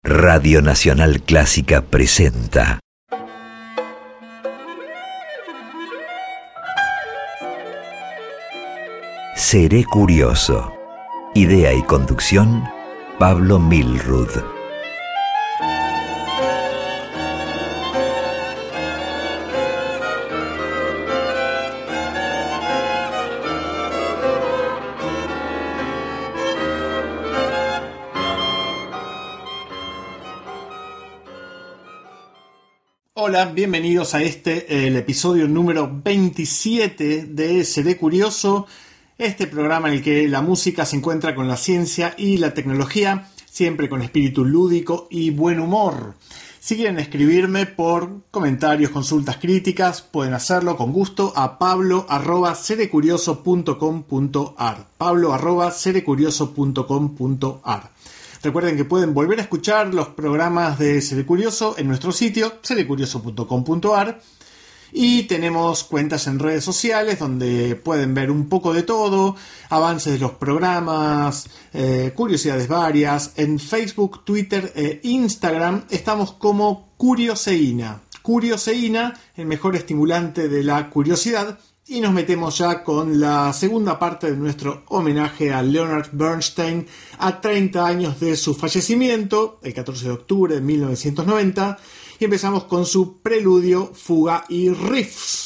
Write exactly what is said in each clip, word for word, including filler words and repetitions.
Radio Nacional Clásica presenta Seré Curioso. Idea y conducción, Pablo Milrud. Hola, bienvenidos a este, el episodio número veintisiete de Seré Curioso, este programa en el que la música se encuentra con la ciencia y la tecnología, siempre con espíritu lúdico y buen humor. Si quieren escribirme por comentarios, consultas, críticas, pueden hacerlo con gusto a pablo arroba serecurioso punto com punto ar. pablo arroba serecurioso punto com punto ar. Recuerden que pueden volver a escuchar los programas de Seré Curioso en nuestro sitio, serecurioso punto com punto ar, y tenemos cuentas en redes sociales donde pueden ver un poco de todo, avances de los programas, eh, curiosidades varias. En Facebook, Twitter e Instagram estamos como Curioseína. Curioseína, el mejor estimulante de la curiosidad. Y nos metemos ya con la segunda parte de nuestro homenaje a Leonard Bernstein a treinta años de su fallecimiento, el catorce de octubre de mil novecientos noventa, y empezamos con su preludio, fuga y riffs.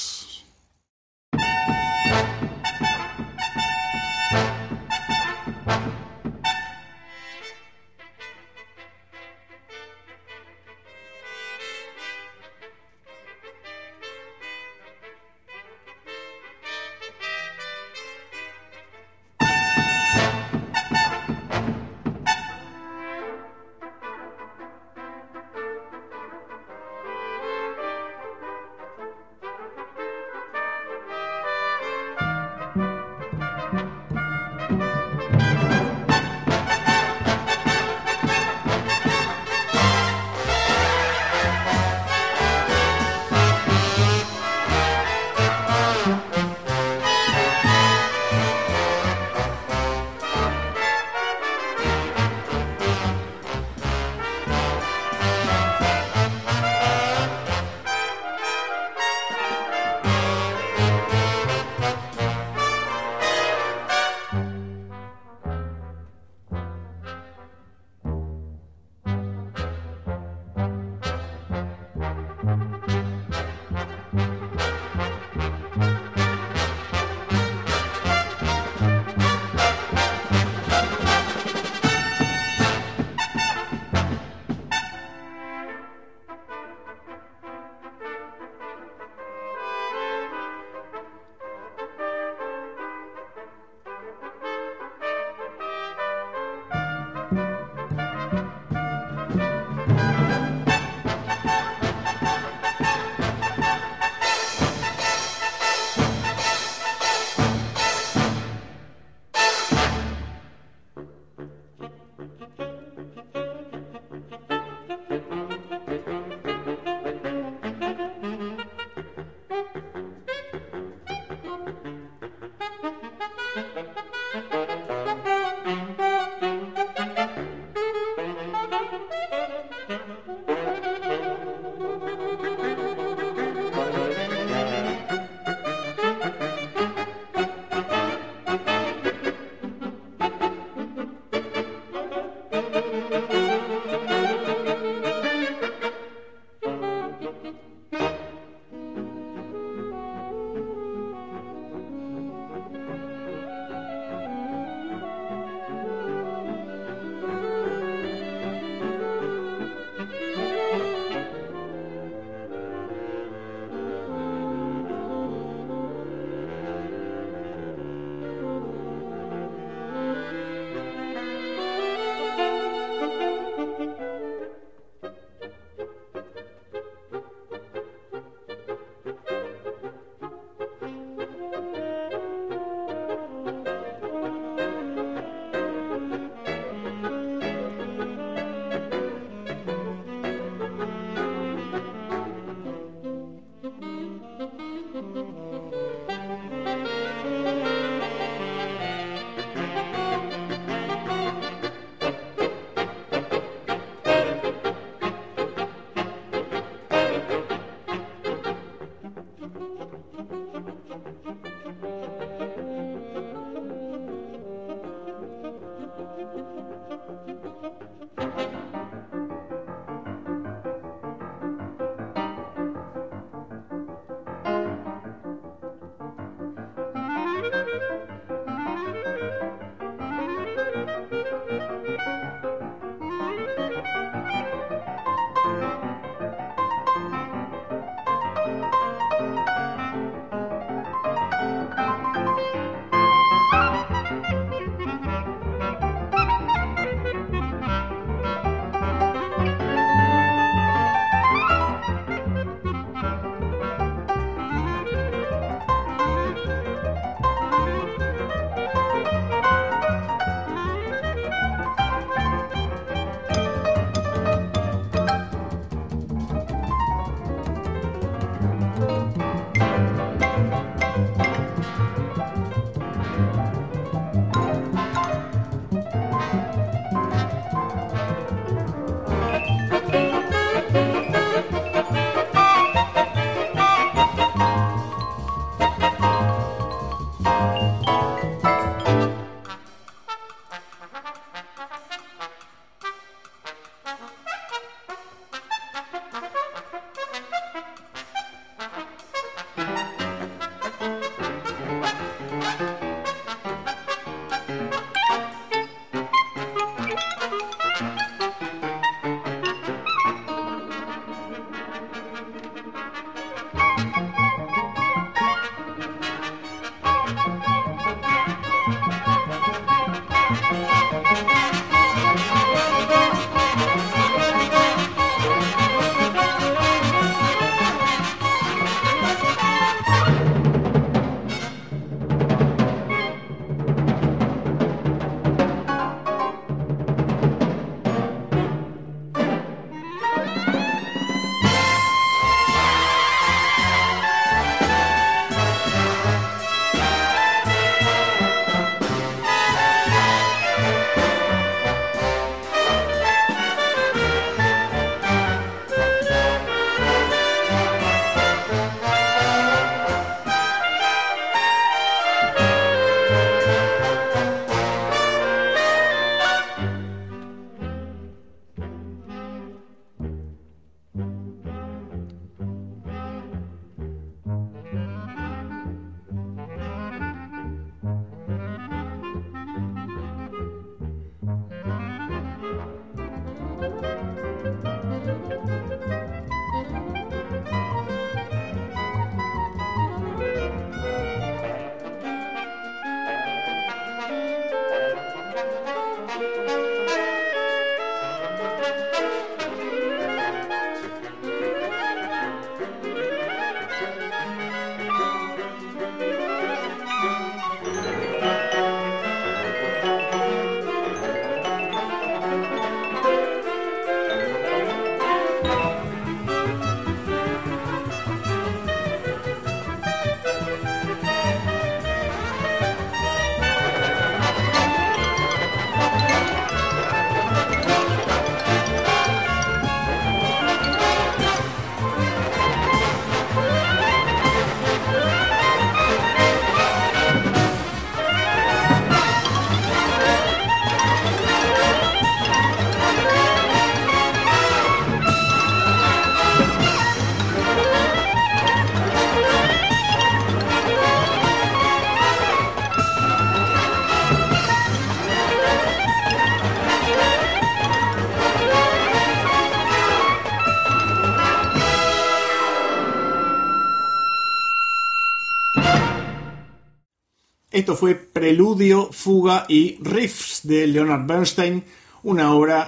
Esto fue Preludio, Fuga y Riffs de Leonard Bernstein, una obra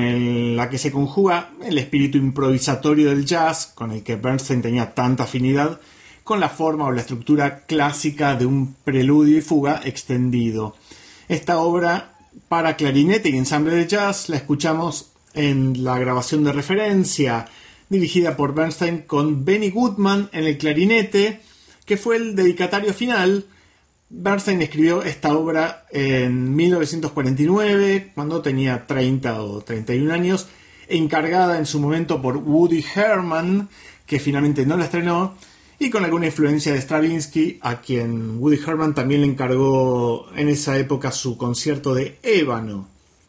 en la que se conjuga el espíritu improvisatorio del jazz, con el que Bernstein tenía tanta afinidad, con la forma o la estructura clásica de un preludio y fuga extendido. Esta obra para clarinete y ensamble de jazz la escuchamos en la grabación de referencia, dirigida por Bernstein con Benny Goodman en el clarinete, que fue el dedicatario final. Bernstein escribió esta obra en mil novecientos cuarenta y nueve, cuando tenía treinta o treinta y un años, encargada en su momento por Woody Herman, que finalmente no la estrenó, y con alguna influencia de Stravinsky, a quien Woody Herman también le encargó en esa época su concierto de Ébano.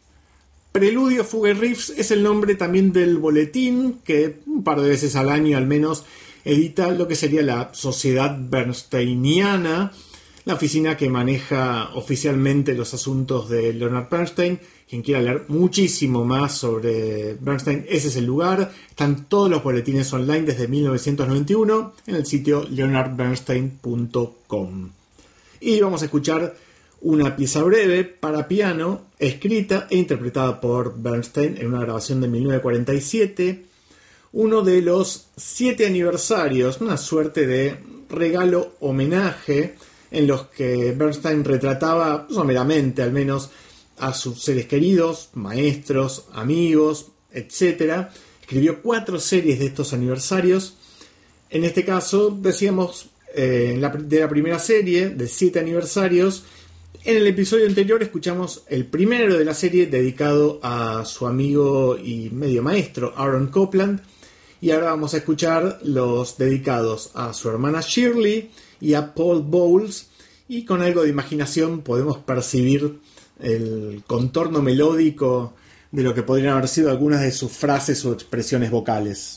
Preludio, Fuga y Riffs es el nombre también del boletín que un par de veces al año al menos edita lo que sería la Sociedad Bernsteiniana, la oficina que maneja oficialmente los asuntos de Leonard Bernstein. Quien quiera leer muchísimo más sobre Bernstein, ese es el lugar. Están todos los boletines online desde mil novecientos noventa y uno en el sitio leonard bernstein punto com. Y vamos a escuchar una pieza breve para piano, escrita e interpretada por Bernstein en una grabación de mil novecientos cuarenta y siete, uno de los siete aniversarios, una suerte de regalo homenaje en los que Bernstein retrataba, someramente al menos, a sus seres queridos, maestros, amigos, etcétera. Escribió cuatro series de estos aniversarios. En este caso, decíamos, eh, la, de la primera serie, de siete aniversarios. En el episodio anterior escuchamos el primero de la serie dedicado a su amigo y medio maestro, Aaron Copland. Y ahora vamos a escuchar los dedicados a su hermana Shirley y a Paul Bowles, y con algo de imaginación podemos percibir el contorno melódico de lo que podrían haber sido algunas de sus frases o expresiones vocales.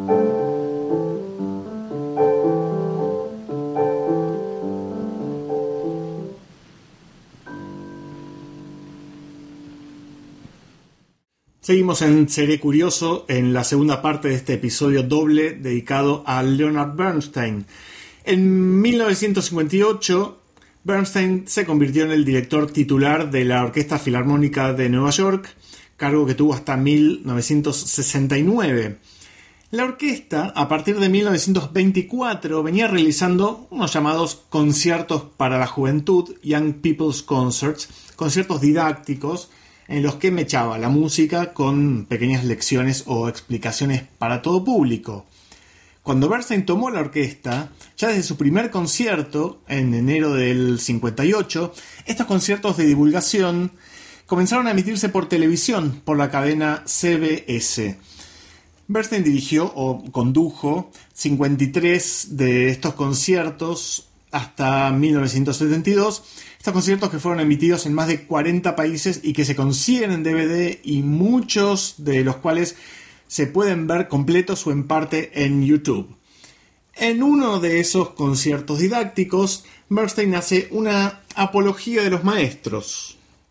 Seguimos en Seré Curioso, en la segunda parte de este episodio doble dedicado a Leonard Bernstein. En mil novecientos cincuenta y ocho, Bernstein se convirtió en el director titular de la Orquesta Filarmónica de Nueva York, cargo que tuvo hasta mil novecientos sesenta y nueve. La orquesta, a partir de mil novecientos veinticuatro, venía realizando unos llamados conciertos para la juventud, Young People's Concerts, conciertos didácticos, en los que mechaba la música con pequeñas lecciones o explicaciones para todo público. Cuando Bernstein tomó la orquesta, ya desde su primer concierto, en enero del cincuenta y ocho, estos conciertos de divulgación comenzaron a emitirse por televisión por la cadena C B S. Bernstein dirigió o condujo cincuenta y tres de estos conciertos hasta mil novecientos setenta y dos, estos conciertos que fueron emitidos en más de cuarenta países y que se consiguen en D V D y muchos de los cuales se pueden ver completos o en parte en YouTube. En uno de esos conciertos didácticos, Bernstein hace una apología de los maestros.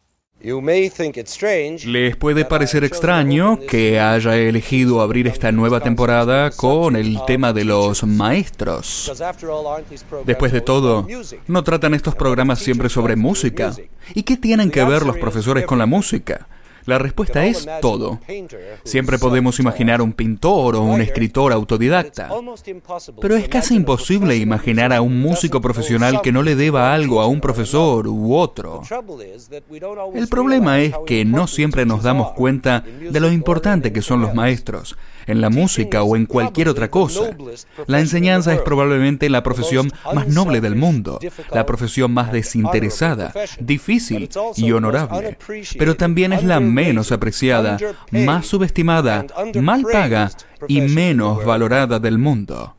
Les puede parecer extraño que haya elegido abrir esta nueva temporada con el tema de los maestros. Después de todo, ¿no tratan estos programas siempre sobre música? ¿Y qué tienen que ver los profesores con la música? La respuesta es todo. Siempre podemos imaginar un pintor o un escritor autodidacta, pero es casi imposible imaginar a un músico profesional que no le deba algo a un profesor u otro. El problema es que no siempre nos damos cuenta de lo importante que son los maestros, en la música o en cualquier otra cosa. La enseñanza es probablemente la profesión más noble del mundo, la profesión más desinteresada, difícil y honorable, pero también es la menos apreciada, más subestimada, mal paga y menos valorada del mundo.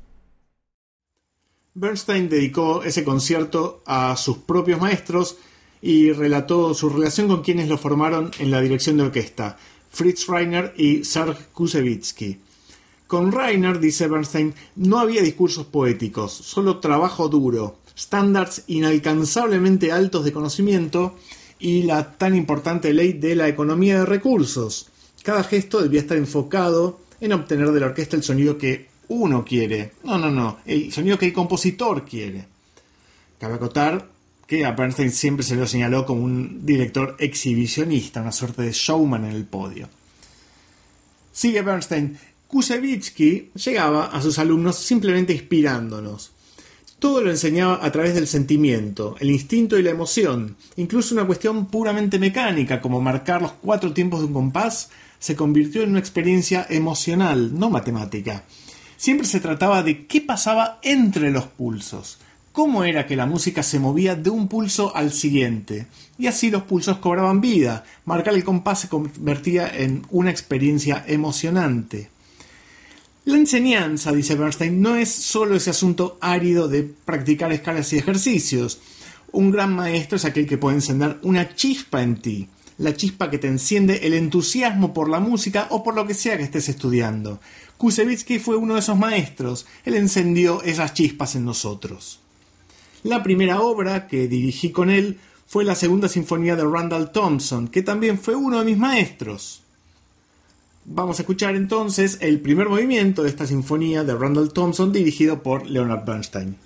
Bernstein dedicó ese concierto a sus propios maestros y relató su relación con quienes lo formaron en la dirección de orquesta, Fritz Reiner y Serge Koussevitzky. Con Reiner, dice Bernstein, no había discursos poéticos, solo trabajo duro, estándares inalcanzablemente altos de conocimiento y la tan importante ley de la economía de recursos. Cada gesto debía estar enfocado en obtener de la orquesta el sonido que uno quiere. No, no, no, el sonido que el compositor quiere. Cabe acotar que a Bernstein siempre se lo señaló como un director exhibicionista, una suerte de showman en el podio. Sigue Bernstein. Koussevitzky llegaba a sus alumnos simplemente inspirándonos. Todo lo enseñaba a través del sentimiento, el instinto y la emoción. Incluso una cuestión puramente mecánica, como marcar los cuatro tiempos de un compás, se convirtió en una experiencia emocional, no matemática. Siempre se trataba de qué pasaba entre los pulsos. Cómo era que la música se movía de un pulso al siguiente. Y así los pulsos cobraban vida. Marcar el compás se convertía en una experiencia emocionante. La enseñanza, dice Bernstein, no es solo ese asunto árido de practicar escalas y ejercicios. Un gran maestro es aquel que puede encender una chispa en ti. La chispa que te enciende el entusiasmo por la música o por lo que sea que estés estudiando. Koussevitzky fue uno de esos maestros. Él encendió esas chispas en nosotros. La primera obra que dirigí con él fue la segunda sinfonía de Randall Thompson, que también fue uno de mis maestros. Vamos a escuchar entonces el primer movimiento de esta sinfonía de Randall Thompson dirigido por Leonard Bernstein.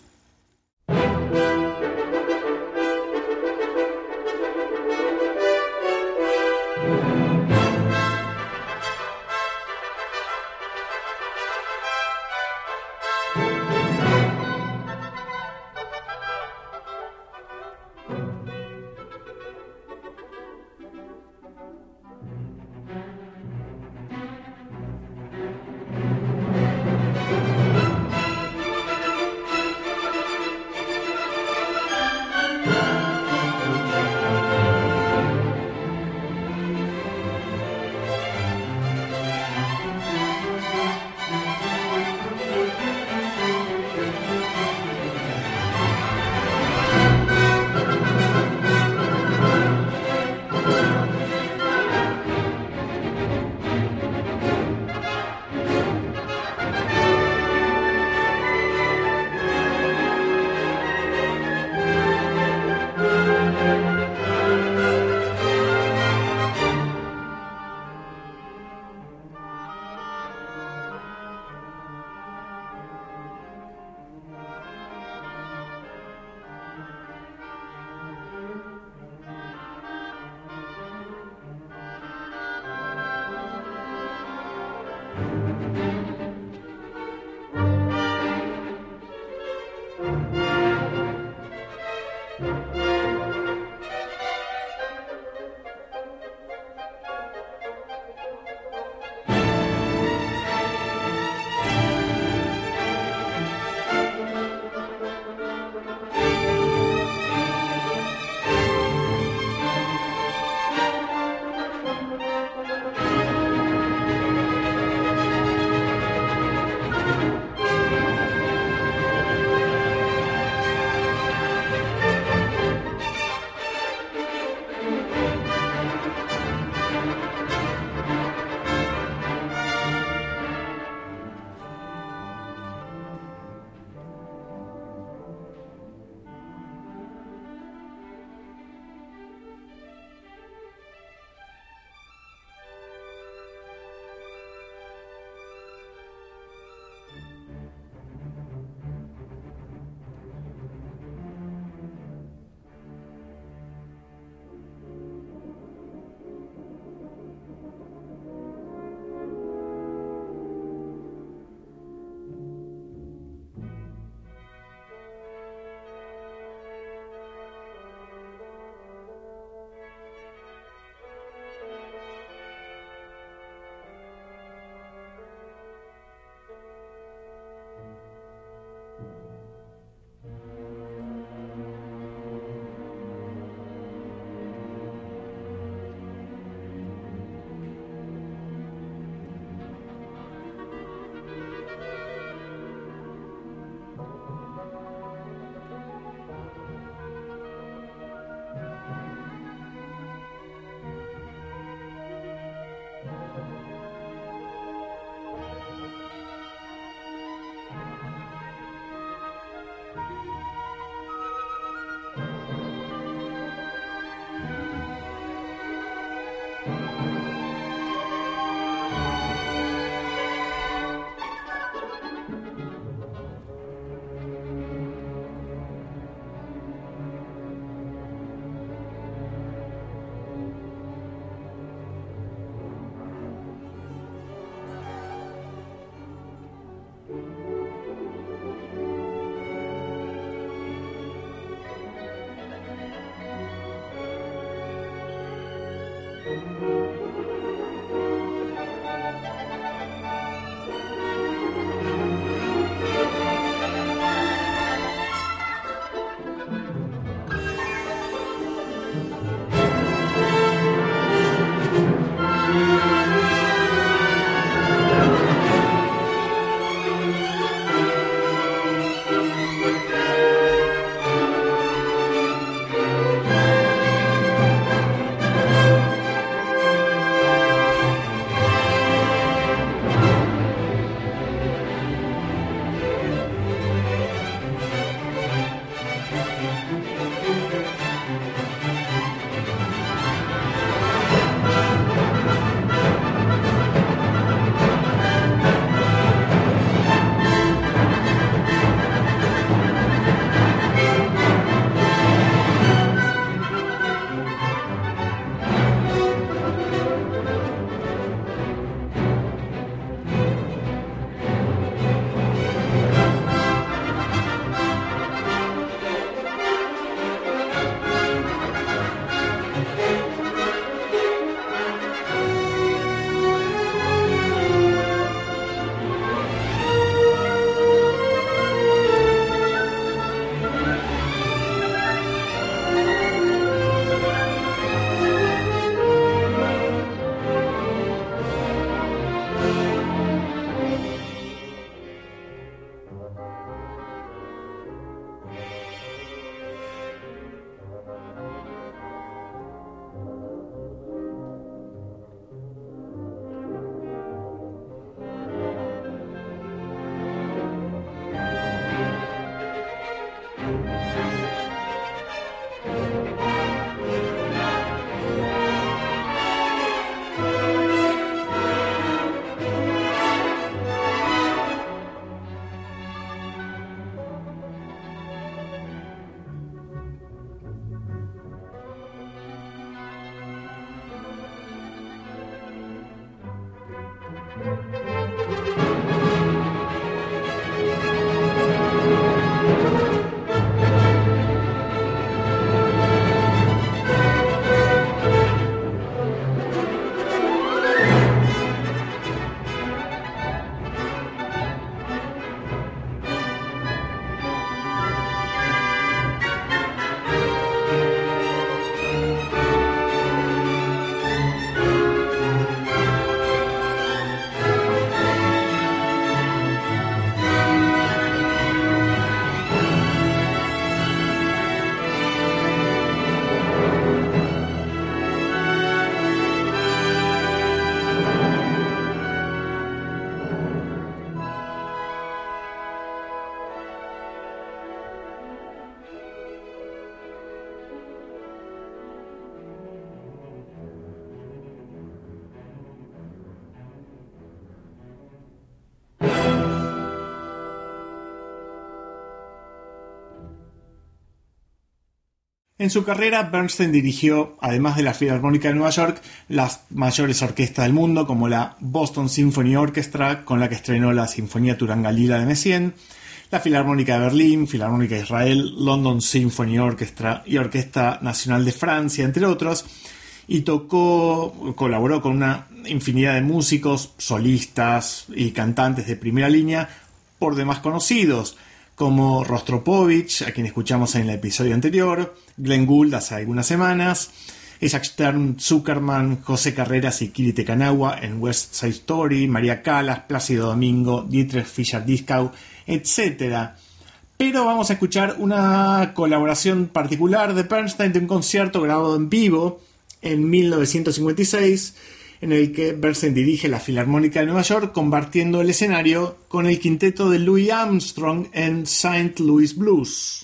En su carrera, Bernstein dirigió, además de la Filarmónica de Nueva York, las mayores orquestas del mundo, como la Boston Symphony Orchestra, con la que estrenó la Sinfonía Turangalila de Messiaen, la Filarmónica de Berlín, Filarmónica de Israel, London Symphony Orchestra y Orquesta Nacional de Francia, entre otros, y tocó, colaboró con una infinidad de músicos, solistas y cantantes de primera línea, por demás conocidos, como Rostropovich, a quien escuchamos en el episodio anterior, Glenn Gould hace algunas semanas, Isaac Stern, Zuckerman, José Carreras y Kiri Te Kanawa en West Side Story, María Callas, Plácido Domingo, Dietrich Fischer-Dieskau, etcétera. Pero vamos a escuchar una colaboración particular de Bernstein de un concierto grabado en vivo en mil novecientos cincuenta y seis, en el que Bernstein dirige la Filarmónica de Nueva York, compartiendo el escenario con el quinteto de Louis Armstrong en Saint Louis Blues.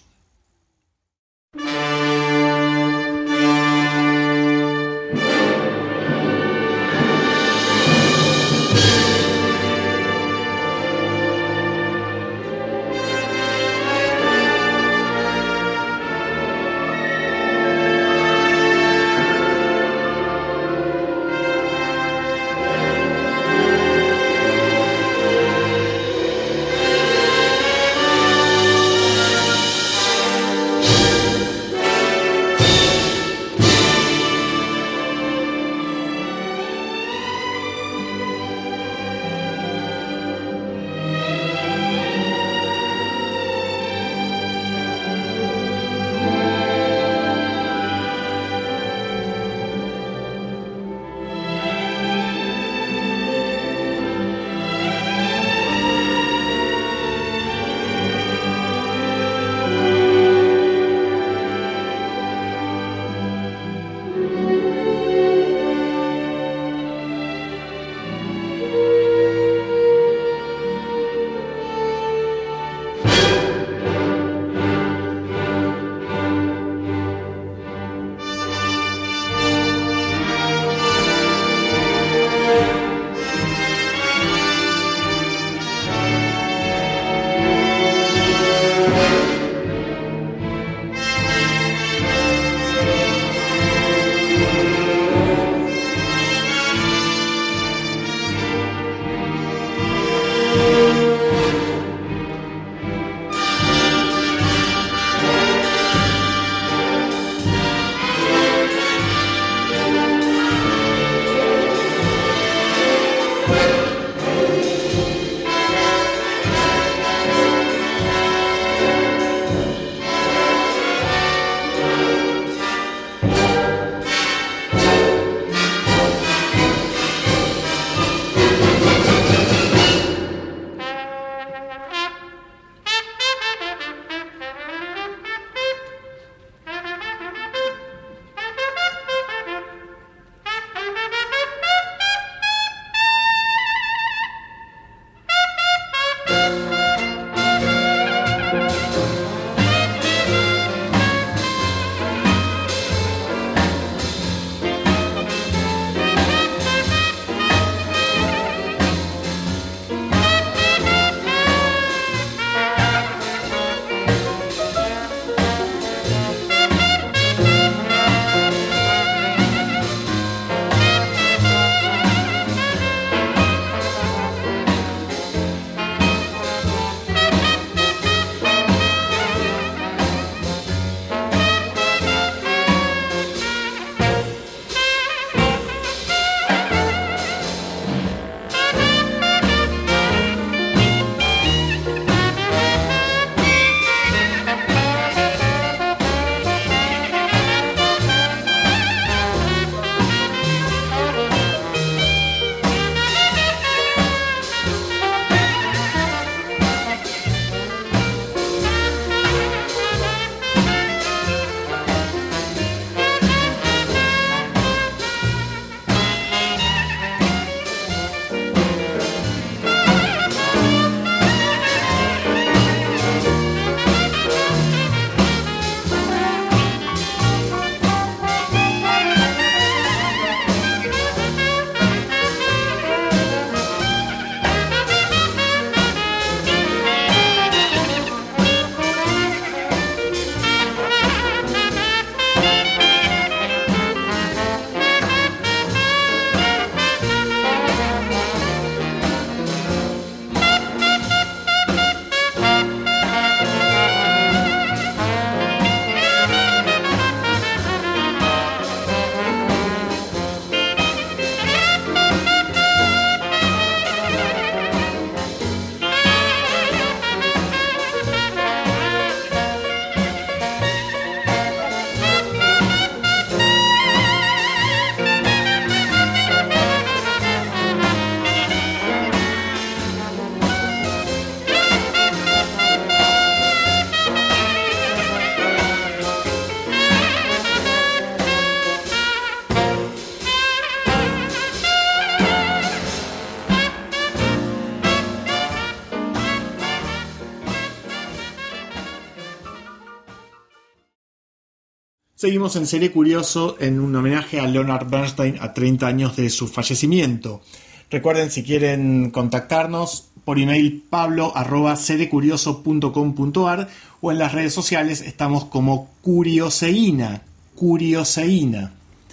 Seguimos en Seré Curioso en un homenaje a Leonard Bernstein a treinta años de su fallecimiento. Recuerden, si quieren contactarnos, por email pablo arroba serecurioso punto com punto ar o en las redes sociales estamos como Curioseína, Curioseína.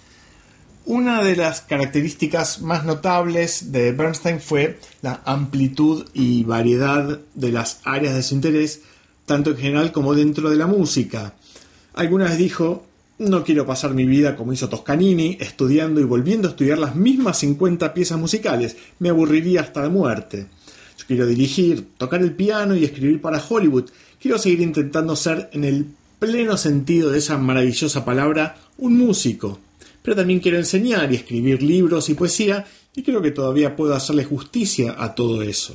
Una de las características más notables de Bernstein fue la amplitud y variedad de las áreas de su interés, tanto en general como dentro de la música. Alguna vez dijo: no quiero pasar mi vida como hizo Toscanini, estudiando y volviendo a estudiar las mismas cincuenta piezas musicales, me aburriría hasta la muerte. Yo quiero dirigir, tocar el piano y escribir para Hollywood. Quiero seguir intentando ser, en el pleno sentido de esa maravillosa palabra, un músico. Pero también quiero enseñar y escribir libros y poesía, y creo que todavía puedo hacerle justicia a todo eso.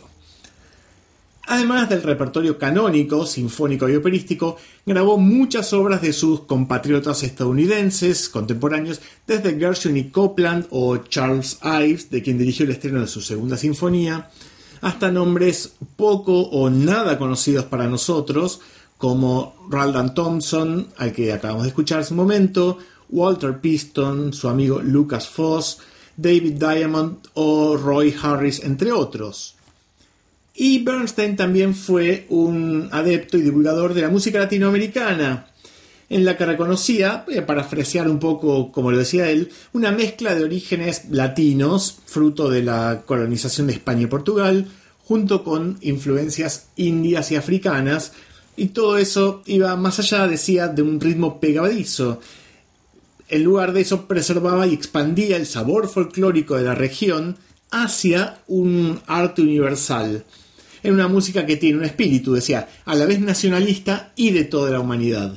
Además del repertorio canónico, sinfónico y operístico, grabó muchas obras de sus compatriotas estadounidenses contemporáneos, desde Gershwin y Copland o Charles Ives, de quien dirigió el estreno de su segunda sinfonía, hasta nombres poco o nada conocidos para nosotros, como Roald Thompson, al que acabamos de escuchar hace un momento, Walter Piston, su amigo Lucas Foss, David Diamond o Roy Harris, entre otros. Y Bernstein también fue un adepto y divulgador de la música latinoamericana, en la que reconocía, voy a parafrasear un poco como lo decía él, una mezcla de orígenes latinos, fruto de la colonización de España y Portugal, junto con influencias indias y africanas, y todo eso iba más allá, decía, de un ritmo pegadizo. En lugar de eso, preservaba y expandía el sabor folclórico de la región hacia un arte universal, en una música que tiene un espíritu, decía, a la vez nacionalista y de toda la humanidad.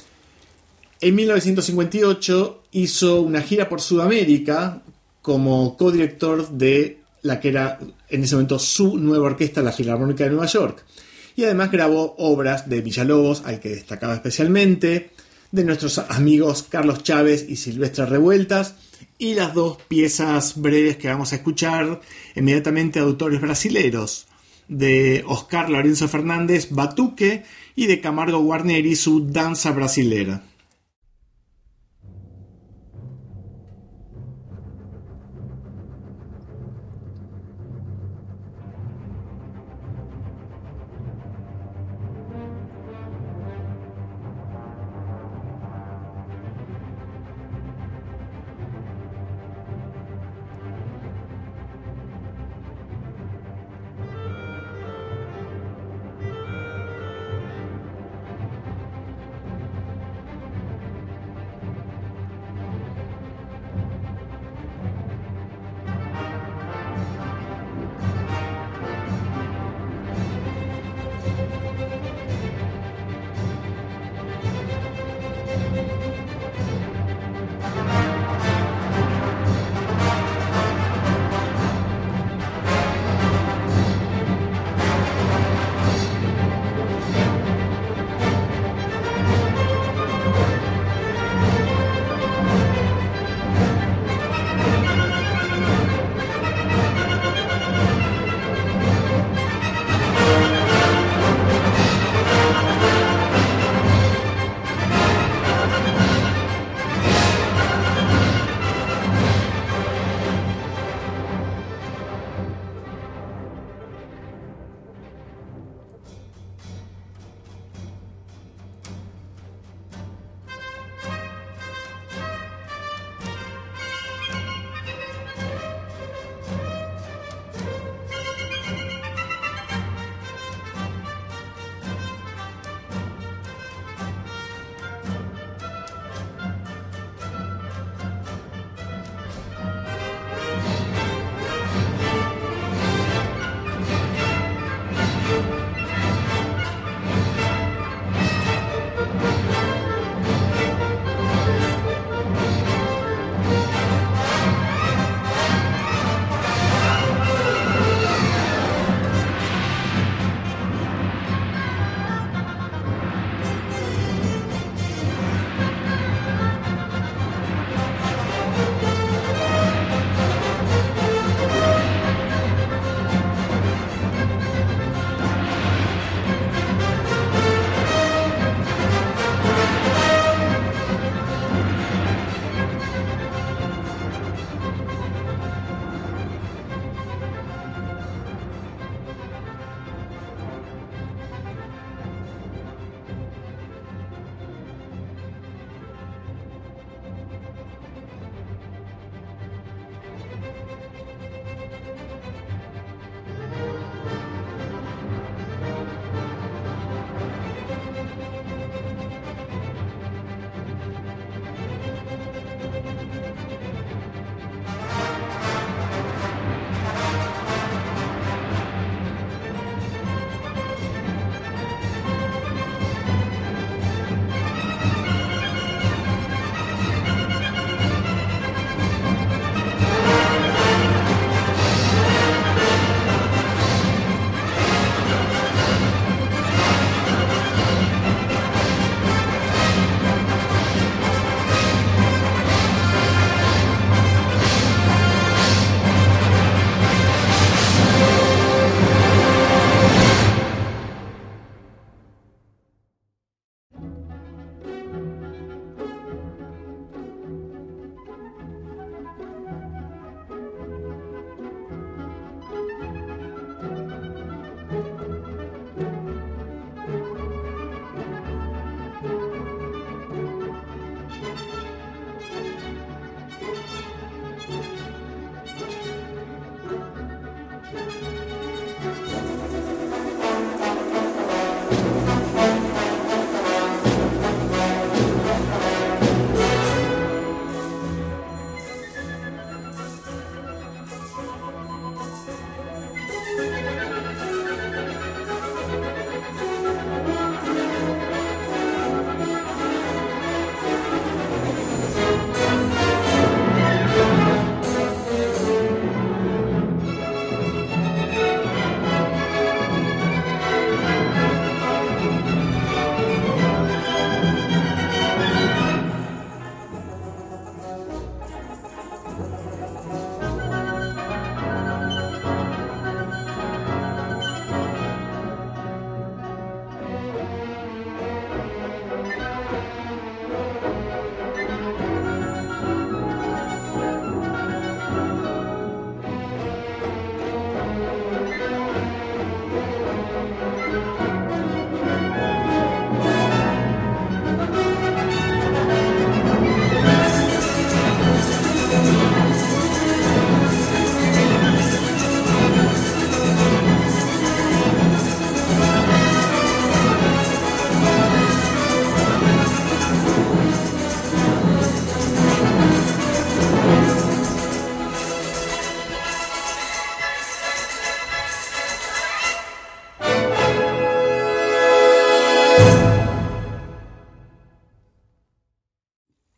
En mil novecientos cincuenta y ocho hizo una gira por Sudamérica como codirector de la que era en ese momento su nueva orquesta, la Filarmónica de Nueva York. Y además grabó obras de Villalobos, al que destacaba especialmente, de nuestros amigos Carlos Chávez y Silvestre Revueltas, y las dos piezas breves que vamos a escuchar inmediatamente de autores brasileros, de Oscar Lorenzo Fernández, Batuque, y de Camargo Guarneri, su Danza Brasilera.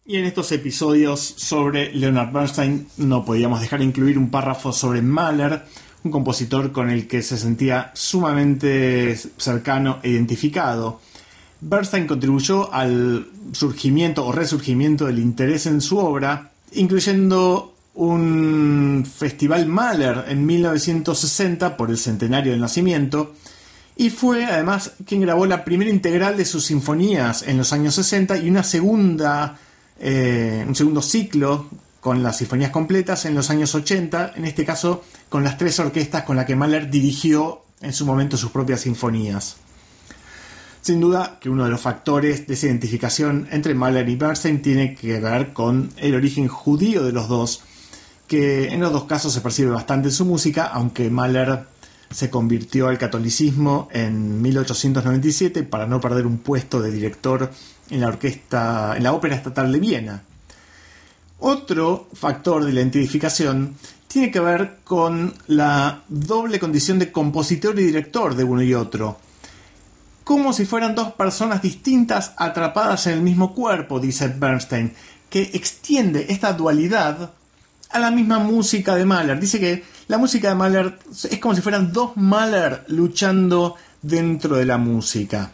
Y en estos episodios sobre Leonard Bernstein no podíamos dejar de incluir un párrafo sobre Mahler, un compositor con el que se sentía sumamente cercano e identificado. Bernstein contribuyó al surgimiento o resurgimiento del interés en su obra, incluyendo un festival Mahler en mil novecientos sesenta por el centenario del nacimiento, y fue además quien grabó la primera integral de sus sinfonías en los años sesenta y una segunda, eh, un segundo ciclo con las sinfonías completas en los años ochenta, en este caso con las tres orquestas con las que Mahler dirigió en su momento sus propias sinfonías. Sin duda que uno de los factores de esa identificación entre Mahler y Bernstein tiene que ver con el origen judío de los dos, que en los dos casos se percibe bastante en su música, aunque Mahler se convirtió al catolicismo en mil ochocientos noventa y siete para no perder un puesto de director en la orquesta, en la Ópera Estatal de Viena. Otro factor de la identificación tiene que ver con la doble condición de compositor y director de uno y otro. Como si fueran dos personas distintas atrapadas en el mismo cuerpo, dice Bernstein, que extiende esta dualidad a la misma música de Mahler. Dice que la música de Mahler es como si fueran dos Mahler luchando dentro de la música.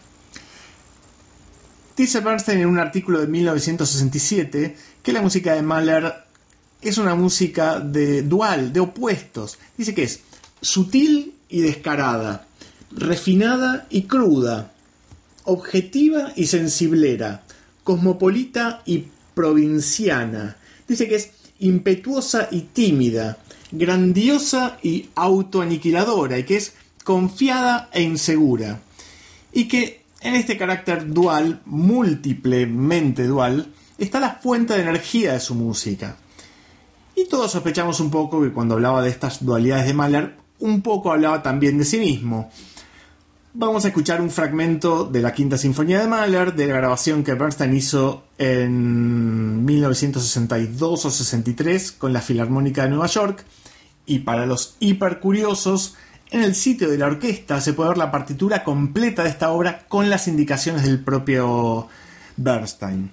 Dice Bernstein en un artículo de mil novecientos sesenta y siete que la música de Mahler es una música de dual, de opuestos. Dice que es sutil y descarada, refinada y cruda, objetiva y sensiblera, cosmopolita y provinciana. Dice que es impetuosa y tímida, grandiosa y autoaniquiladora, y que es confiada e insegura. Y que en este carácter dual, múltiplemente dual, está la fuente de energía de su música. Y todos sospechamos un poco que cuando hablaba de estas dualidades de Mahler, un poco hablaba también de sí mismo. Vamos a escuchar un fragmento de la Quinta Sinfonía de Mahler, de la grabación que Bernstein hizo en mil novecientos sesenta y dos o sesenta y tres con la Filarmónica de Nueva York. Y para los hipercuriosos, en el sitio de la orquesta se puede ver la partitura completa de esta obra con las indicaciones del propio Bernstein.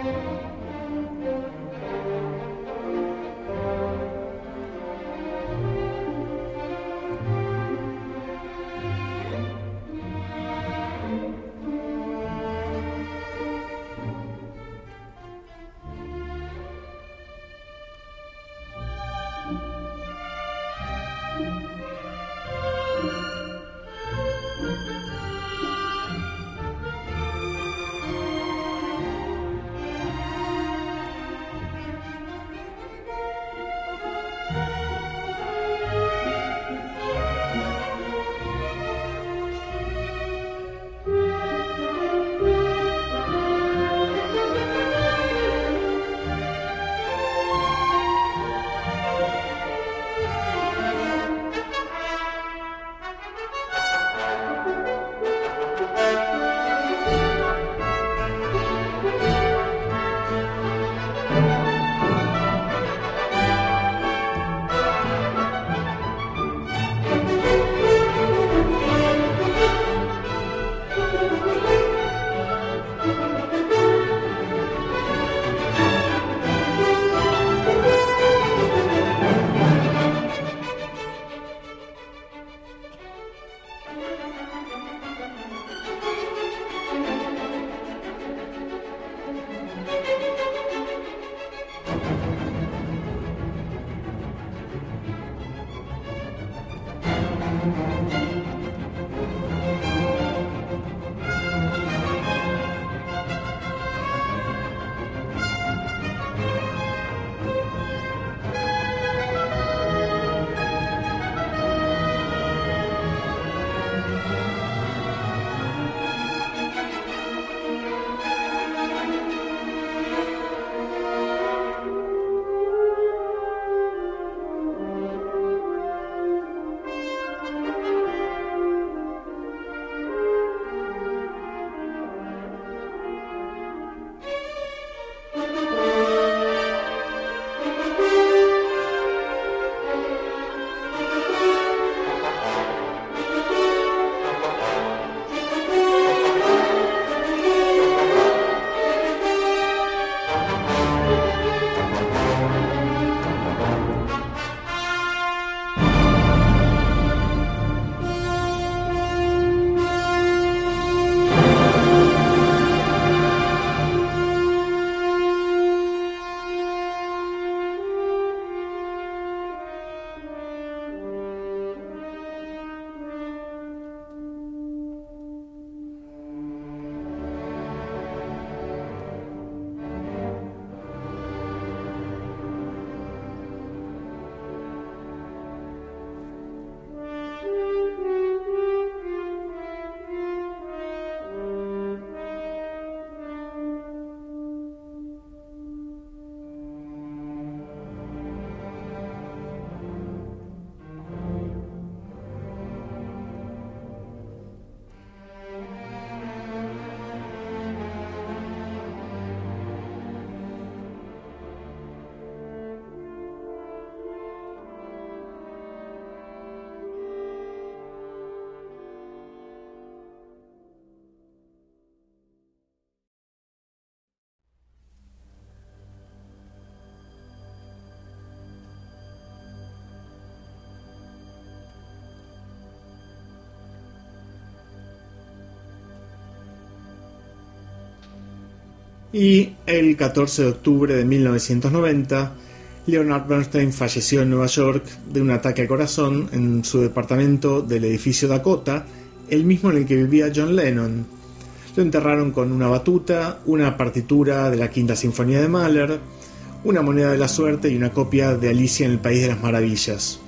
Y el catorce de octubre de mil novecientos noventa, Leonard Bernstein falleció en Nueva York de un ataque al corazón en su departamento del edificio Dakota, el mismo en el que vivía John Lennon. Lo enterraron con una batuta, una partitura de la Quinta Sinfonía de Mahler, una moneda de la suerte y una copia de Alicia en el País de las Maravillas.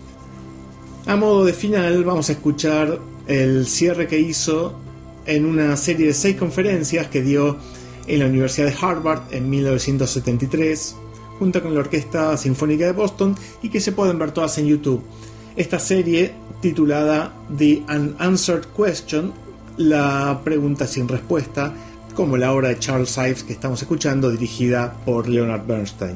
A modo de final, vamos a escuchar el cierre que hizo en una serie de seis conferencias que dio en la Universidad de Harvard en mil novecientos setenta y tres, junto con la Orquesta Sinfónica de Boston, y que se pueden ver todas en YouTube. Esta serie, titulada The Unanswered Question, la pregunta sin respuesta, como la obra de Charles Ives que estamos escuchando, dirigida por Leonard Bernstein.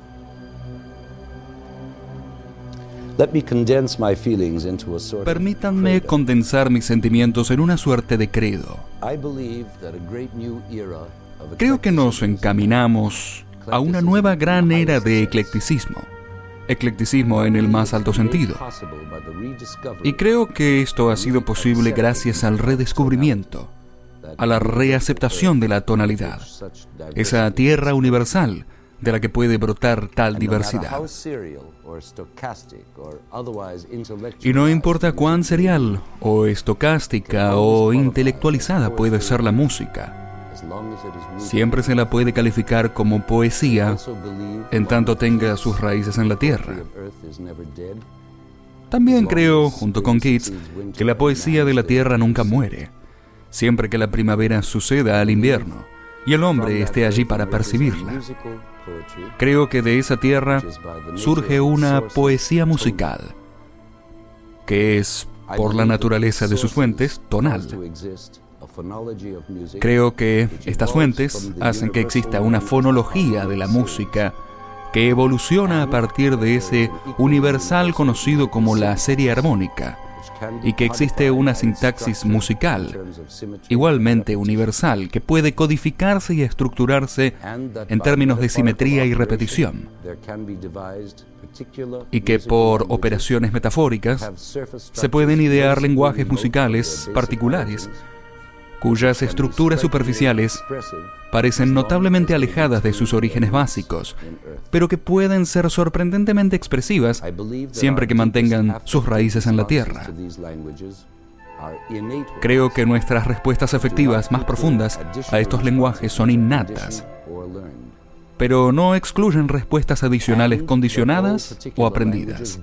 Permítanme condensar mis sentimientos en una suerte de credo. Creo que nos encaminamos a una nueva gran era de eclecticismo. Eclecticismo en el más alto sentido. Y creo que esto ha sido posible gracias al redescubrimiento, a la reaceptación de la tonalidad, esa tierra universal de la que puede brotar tal diversidad. Y no importa cuán serial, o estocástica, o intelectualizada puede ser la música, siempre se la puede calificar como poesía, en tanto tenga sus raíces en la tierra. También creo, junto con Keats, que la poesía de la tierra nunca muere, siempre que la primavera suceda al invierno y el hombre esté allí para percibirla. Creo que de esa tierra surge una poesía musical, que es, por la naturaleza de sus fuentes, tonal. Creo que estas fuentes hacen que exista una fonología de la música que evoluciona a partir de ese universal conocido como la serie armónica, y que existe una sintaxis musical igualmente universal que puede codificarse y estructurarse en términos de simetría y repetición, y que por operaciones metafóricas se pueden idear lenguajes musicales particulares cuyas estructuras superficiales parecen notablemente alejadas de sus orígenes básicos, pero que pueden ser sorprendentemente expresivas siempre que mantengan sus raíces en la tierra. Creo que nuestras respuestas afectivas más profundas a estos lenguajes son innatas, pero no excluyen respuestas adicionales condicionadas o aprendidas.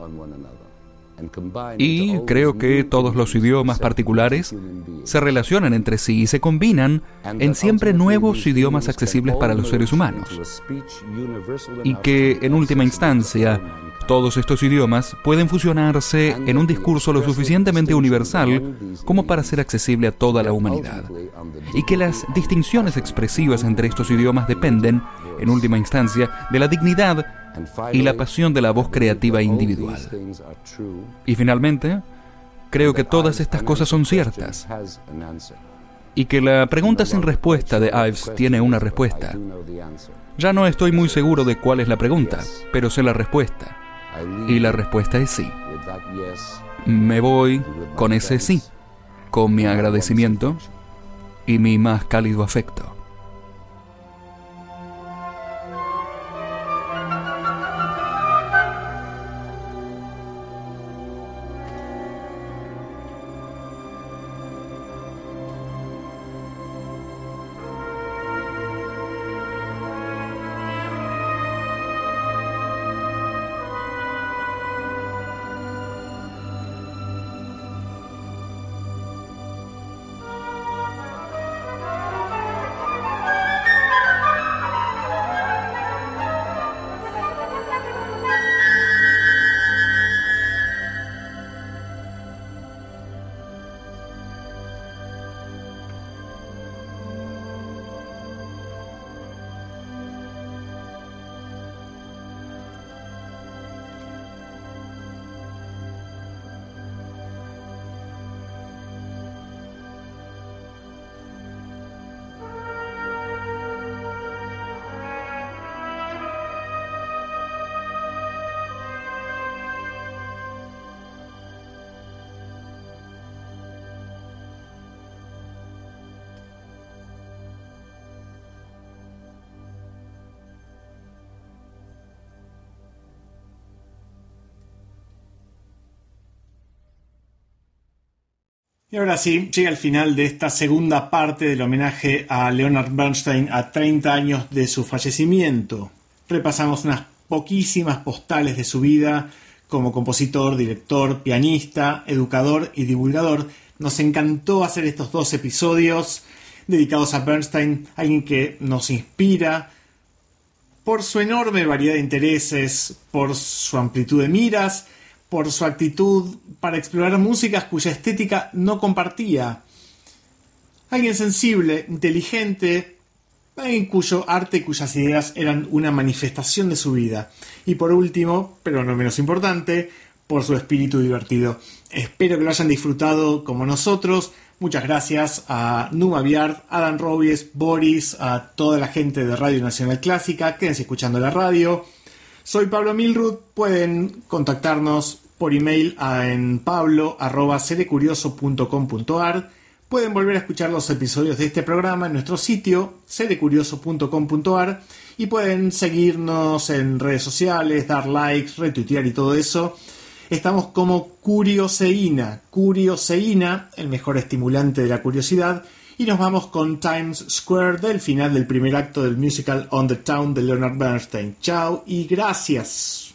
Y creo que todos los idiomas particulares se relacionan entre sí y se combinan en siempre nuevos idiomas accesibles para los seres humanos. Y que, en última instancia, todos estos idiomas pueden fusionarse en un discurso lo suficientemente universal como para ser accesible a toda la humanidad. Y que las distinciones expresivas entre estos idiomas dependen, en última instancia, de la dignidad y la pasión de la voz creativa individual. Y finalmente, creo que todas estas cosas son ciertas, y que la pregunta sin respuesta de Ives tiene una respuesta. Ya no estoy muy seguro de cuál es la pregunta, pero sé la respuesta, y la respuesta es sí. Me voy con ese sí, con mi agradecimiento y mi más cálido afecto. Y ahora sí, llega el final de esta segunda parte del homenaje a Leonard Bernstein a treinta años de su fallecimiento. Repasamos unas poquísimas postales de su vida como compositor, director, pianista, educador y divulgador. Nos encantó hacer estos dos episodios dedicados a Bernstein, alguien que nos inspira por su enorme variedad de intereses, por su amplitud de miras, por su actitud para explorar músicas cuya estética no compartía. Alguien sensible, inteligente, alguien cuyo arte y cuyas ideas eran una manifestación de su vida. Y por último, pero no menos importante, por su espíritu divertido. Espero que lo hayan disfrutado como nosotros. Muchas gracias a Numa Biard, Adam Robies, Boris, a toda la gente de Radio Nacional Clásica. Quédense escuchando la radio. Soy Pablo Milrud. Pueden contactarnos por email a, en pablo arroba serecurioso punto com punto ar. Pueden volver a escuchar los episodios de este programa en nuestro sitio serecurioso punto com punto ar y pueden seguirnos en redes sociales, dar likes, retuitear y todo eso. Estamos como Curioseína, Curioseína, el mejor estimulante de la curiosidad, y nos vamos con Times Square del final del primer acto del musical On the Town de Leonard Bernstein. Chao y gracias.